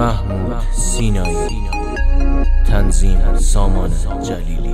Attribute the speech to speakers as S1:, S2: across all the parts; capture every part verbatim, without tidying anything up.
S1: محمود سینایی، تنظیم سامان جلیلی.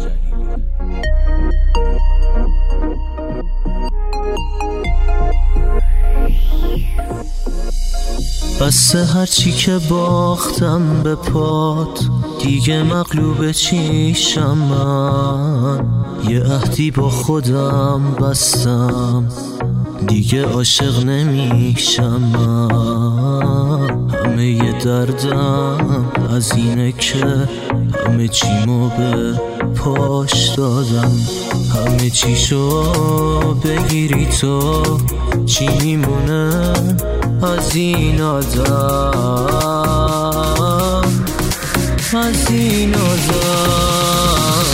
S1: بسه هرچی که باختم به پات، دیگه مغلوب چیشم من. یه عهدی با خودم بستم، دیگه عاشق نمیشم من. همه یه دردم از اینه که همه چیمو به پاش دادم. همه چیشو بگیری تو، چی میمونه از این آدم، از این آدم.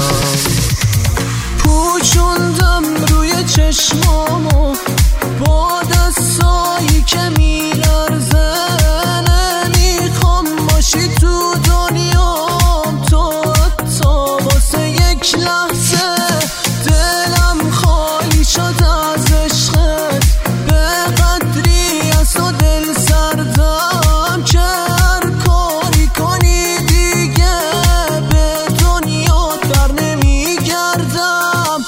S1: پوچوندم روی چشمامو با دستایی که میلرزه. نمیخوام باشی تو دنیام تو، حتی واسه یک لحظه. دلم خالی شد از عشقت، به قدری از تو دل سردم که هر کاری کنی دیگه به دنیا در نمیگردم.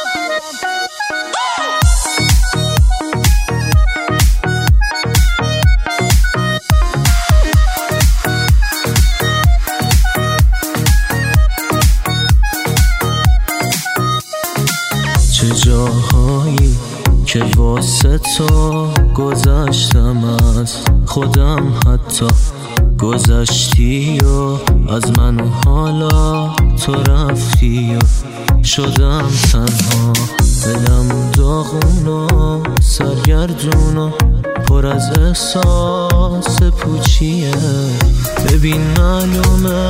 S1: چه جاهایی که واسه تو گذشتم از خودم، حتی گذشتی و از من و حالا تو رفتی و شدم تنها. دلم داغون و سرگردون و پر از احساس پوچیه. ببین معلومه،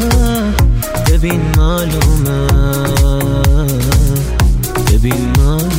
S1: ببین معلومه، ببین معلومه.